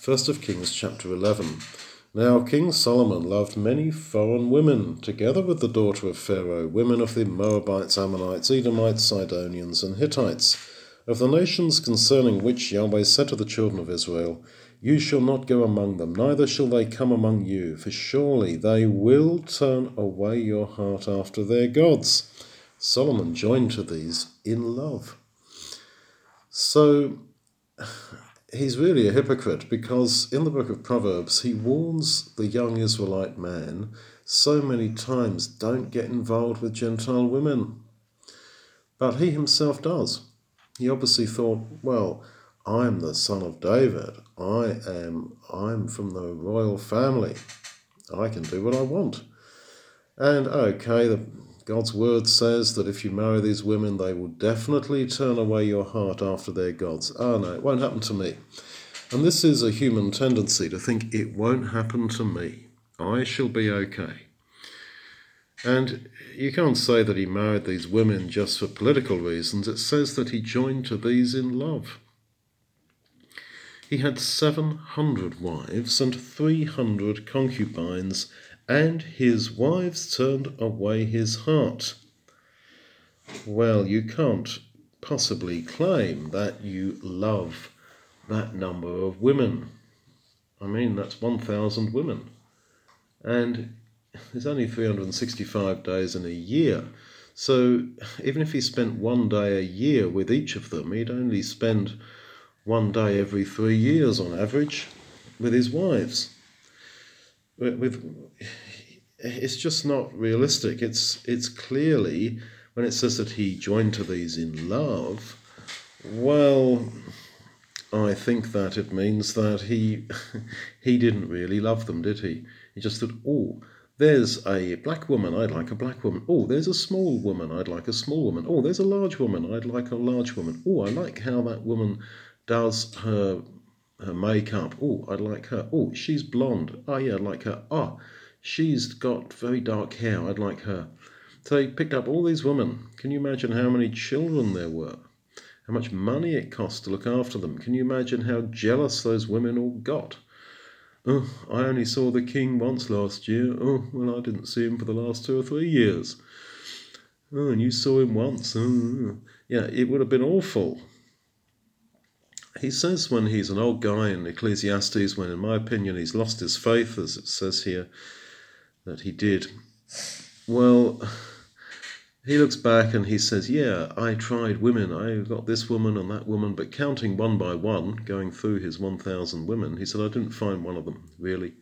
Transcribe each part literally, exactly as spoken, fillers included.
First of Kings chapter eleven. Now King Solomon loved many foreign women, together with the daughter of Pharaoh, women of the Moabites, Ammonites, Edomites, Sidonians, and Hittites, of the nations concerning which Yahweh said to the children of Israel, You shall not go among them, neither shall they come among you, for surely they will turn away your heart after their gods. Solomon joined to these in love. So he's really a hypocrite, because in the book of Proverbs he warns the young Israelite man so many times, don't get involved with Gentile women. But he himself does. He obviously thought, well, I'm the son of David. I am I'm from the royal family. I can do what I want. And okay, the, God's word says that if you marry these women, they will definitely turn away your heart after their gods. Oh no, it won't happen to me. And this is a human tendency to think it won't happen to me. I shall be okay. And you can't say that he married these women just for political reasons. It says that he joined to these in love. He had seven hundred wives and three hundred concubines, and his wives turned away his heart. Well, you can't possibly claim that you love that number of women. I mean, that's one thousand women. And there's only three hundred sixty-five days in a year. So even if he spent one day a year with each of them, he'd only spend one day every three years on average with his wives. With, it's just not realistic. It's it's clearly, when it says that he joined to these in love, well, I think that it means that he he didn't really love them, did he? He just thought, oh, there's a black woman, I'd like a black woman. Oh, there's a small woman, I'd like a small woman. Oh, there's a large woman, I'd like a large woman. Oh, I like how that woman does her her makeup. Oh, I'd like her. Oh, she's blonde. Oh, yeah, I'd like her. Oh, she's got very dark hair. I'd like her. So he picked up all these women. Can you imagine how many children there were? How much money it cost to look after them? Can you imagine how jealous those women all got? Oh, I only saw the king once last year. Oh, well, I didn't see him for the last two or three years. Oh, and you saw him once. Oh, yeah, it would have been awful. He says when he's an old guy in Ecclesiastes, when in my opinion he's lost his faith, as it says here that he did, well, he looks back and he says, yeah, I tried women, I got this woman and that woman, but counting one by one, going through his one thousand women, he said, I didn't find one of them, really,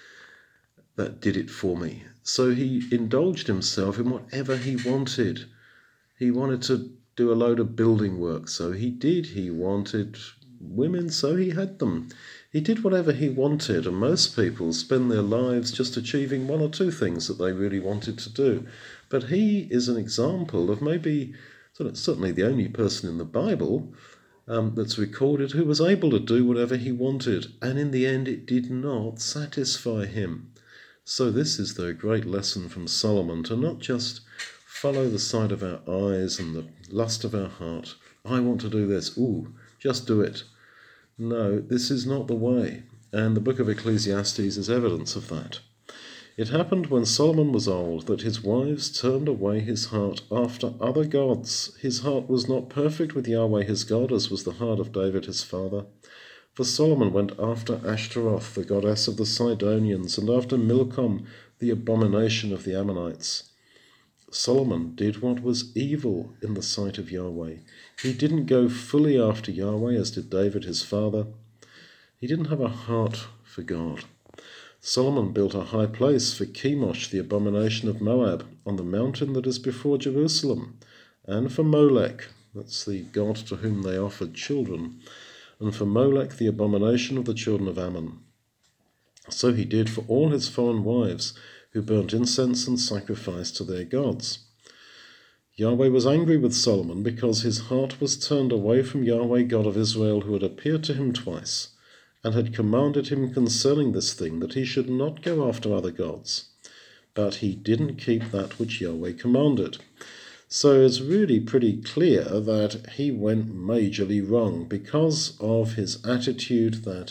that did it for me. So he indulged himself in whatever he wanted. He wanted to do a load of building work, so he did. He wanted women, so he had them. He did whatever he wanted, and most people spend their lives just achieving one or two things that they really wanted to do. But he is an example of maybe, certainly the only person in the Bible um, that's recorded who was able to do whatever he wanted, and in the end it did not satisfy him. So this is the great lesson from Solomon, to not just follow the sight of our eyes and the lust of our heart. I want to do this. Ooh, just do it. No, this is not the way. And the book of Ecclesiastes is evidence of that. It happened when Solomon was old that his wives turned away his heart after other gods. His heart was not perfect with Yahweh his God, as was the heart of David his father. For Solomon went after Ashtaroth, the goddess of the Sidonians, and after Milcom, the abomination of the Ammonites. Solomon did what was evil in the sight of Yahweh. He didn't go fully after Yahweh as did David his father. He didn't have a heart for God. Solomon built a high place for Chemosh, the abomination of Moab, on the mountain that is before Jerusalem, and for Molech, that's the god to whom they offered children, and for Molech, the abomination of the children of Ammon. So he did for all his foreign wives, who burnt incense and sacrificed to their gods. Yahweh was angry with Solomon because his heart was turned away from Yahweh God of Israel, who had appeared to him twice, and had commanded him concerning this thing, that he should not go after other gods. But he didn't keep that which Yahweh commanded. So it's really pretty clear that he went majorly wrong because of his attitude that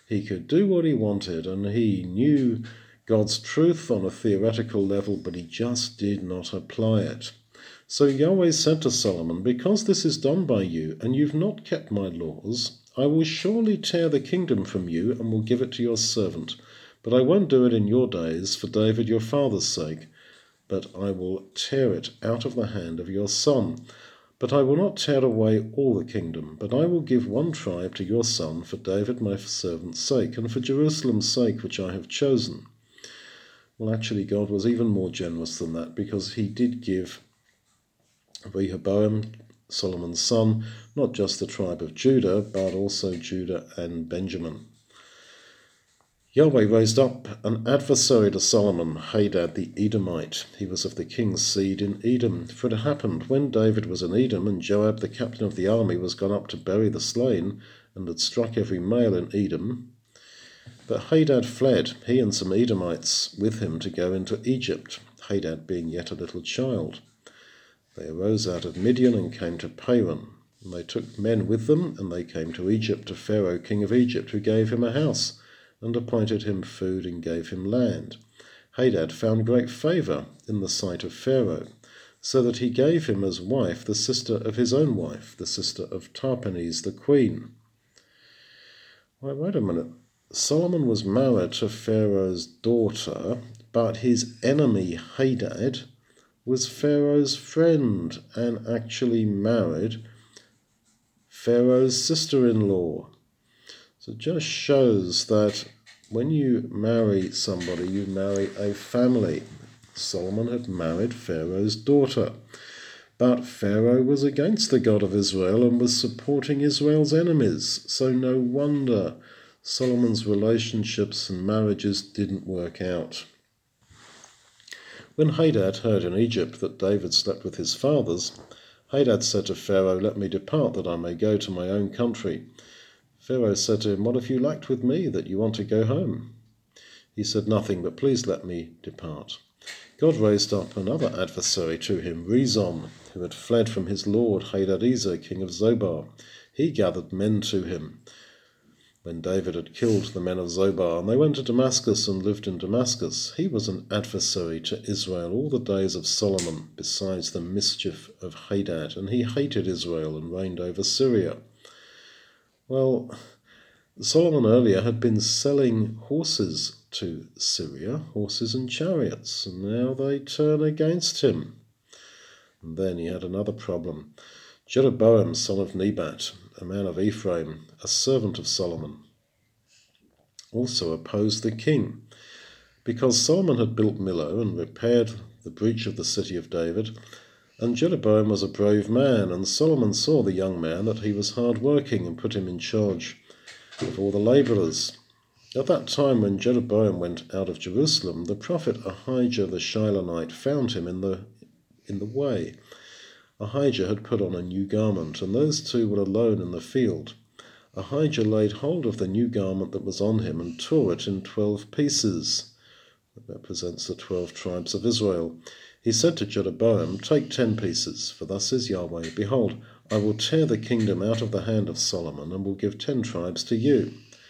He could do what he wanted, and he knew God's truth on a theoretical level, but he just did not apply it. So Yahweh said to Solomon, "Because this is done by you, and you've not kept my laws, I will surely tear the kingdom from you and will give it to your servant. But I won't do it in your days for David your father's sake, but I will tear it out of the hand of your son. But I will not tear away all the kingdom, but I will give one tribe to your son for David my servant's sake, and for Jerusalem's sake which I have chosen." Well, actually, God was even more generous than that, because he did give Rehoboam, Solomon's son, not just the tribe of Judah, but also Judah and Benjamin. Yahweh raised up an adversary to Solomon, Hadad the Edomite. He was of the king's seed in Edom. For it happened, when David was in Edom, and Joab the captain of the army was gone up to bury the slain, and had struck every male in Edom, that Hadad fled, he and some Edomites with him, to go into Egypt, Hadad being yet a little child. They arose out of Midian and came to Paran. And they took men with them, and they came to Egypt, to Pharaoh king of Egypt, who gave him a house, and appointed him food, and gave him land. Hadad found great favour in the sight of Pharaoh, so that he gave him as wife the sister of his own wife, the sister of Tarpenes the queen. Wait, wait a minute. Solomon was married to Pharaoh's daughter, but his enemy Hadad was Pharaoh's friend and actually married Pharaoh's sister-in-law. So it just shows that when you marry somebody, you marry a family. Solomon had married Pharaoh's daughter, but Pharaoh was against the God of Israel and was supporting Israel's enemies. So no wonder Solomon's relationships and marriages didn't work out. When Hadad heard in Egypt that David slept with his fathers, Hadad said to Pharaoh, "Let me depart, that I may go to my own country." Pharaoh said to him, "What have you lacked with me, that you want to go home?" He said, "Nothing, but please let me depart." God raised up another adversary to him, Rezon, who had fled from his lord Hadadezer, king of Zobar. He gathered men to him when David had killed the men of Zobar, and they went to Damascus and lived in Damascus. He was an adversary to Israel all the days of Solomon, besides the mischief of Hadad, and he hated Israel and reigned over Syria. Well, Solomon earlier had been selling horses to Syria, horses and chariots, and now they turn against him. And then he had another problem. Jeroboam, son of Nebat, a man of Ephraim, a servant of Solomon, also opposed the king. Because Solomon had built Millo and repaired the breach of the city of David, and Jeroboam was a brave man, and Solomon saw the young man that he was hard-working and put him in charge of all the labourers. At that time, when Jeroboam went out of Jerusalem, the prophet Ahijah the Shilonite found him in the in the way. Ahijah had put on a new garment, and those two were alone in the field. Ahijah laid hold of the new garment that was on him and tore it in twelve pieces. That represents the twelve tribes of Israel. He said to Jeroboam, "Take ten pieces, for thus says Yahweh, Behold, I will tear the kingdom out of the hand of Solomon, and will give ten tribes to you,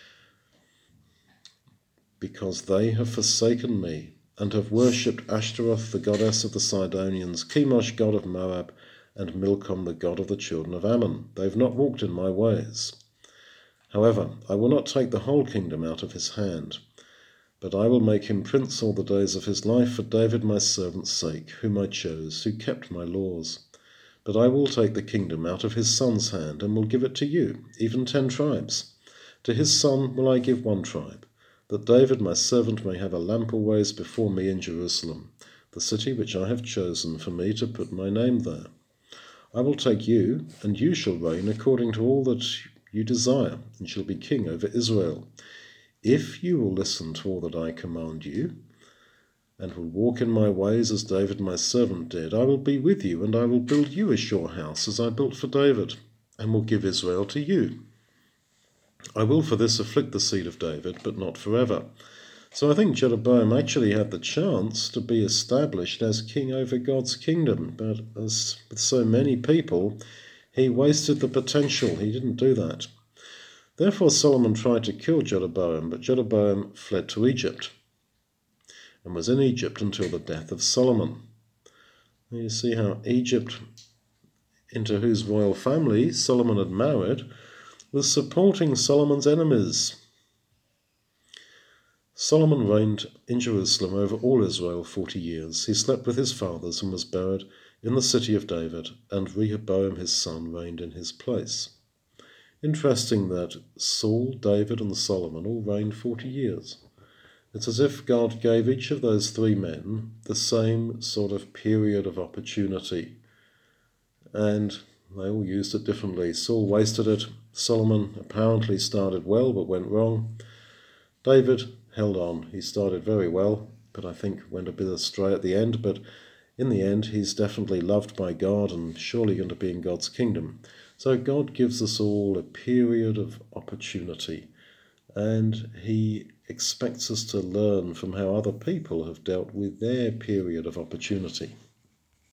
because they have forsaken me, and have worshipped Ashtaroth, the goddess of the Sidonians, Chemosh, god of Moab, and Milcom, the god of the children of Ammon. They have not walked in my ways. However, I will not take the whole kingdom out of his hand, but I will make him prince all the days of his life for David my servant's sake, whom I chose, who kept my laws. But I will take the kingdom out of his son's hand, and will give it to you, even ten tribes. To his son will I give one tribe, that David my servant may have a lamp always before me in Jerusalem, the city which I have chosen for me to put my name there. I will take you, and you shall reign according to all that you desire, and shall be king over Israel. If you will listen to all that I command you, and will walk in my ways as David my servant did, I will be with you, and I will build you a sure house as I built for David, and will give Israel to you. I will for this afflict the seed of David, but not forever." So I think Jeroboam actually had the chance to be established as king over God's kingdom, but as with so many people, he wasted the potential. He didn't do that. Therefore Solomon tried to kill Jeroboam, but Jeroboam fled to Egypt and was in Egypt until the death of Solomon. You see how Egypt, into whose royal family Solomon had married, was supporting Solomon's enemies. Solomon reigned in Jerusalem over all Israel forty years. He slept with his fathers and was buried in the city of David, and Rehoboam his son reigned in his place. Interesting that Saul, David, and Solomon all reigned forty years. It's as if God gave each of those three men the same sort of period of opportunity, and they all used it differently. Saul wasted it. Solomon apparently started well but went wrong. David held on. He started very well, but I think went a bit astray at the end. But in the end, he's definitely loved by God and surely going to be in God's kingdom. So God gives us all a period of opportunity, and he expects us to learn from how other people have dealt with their period of opportunity.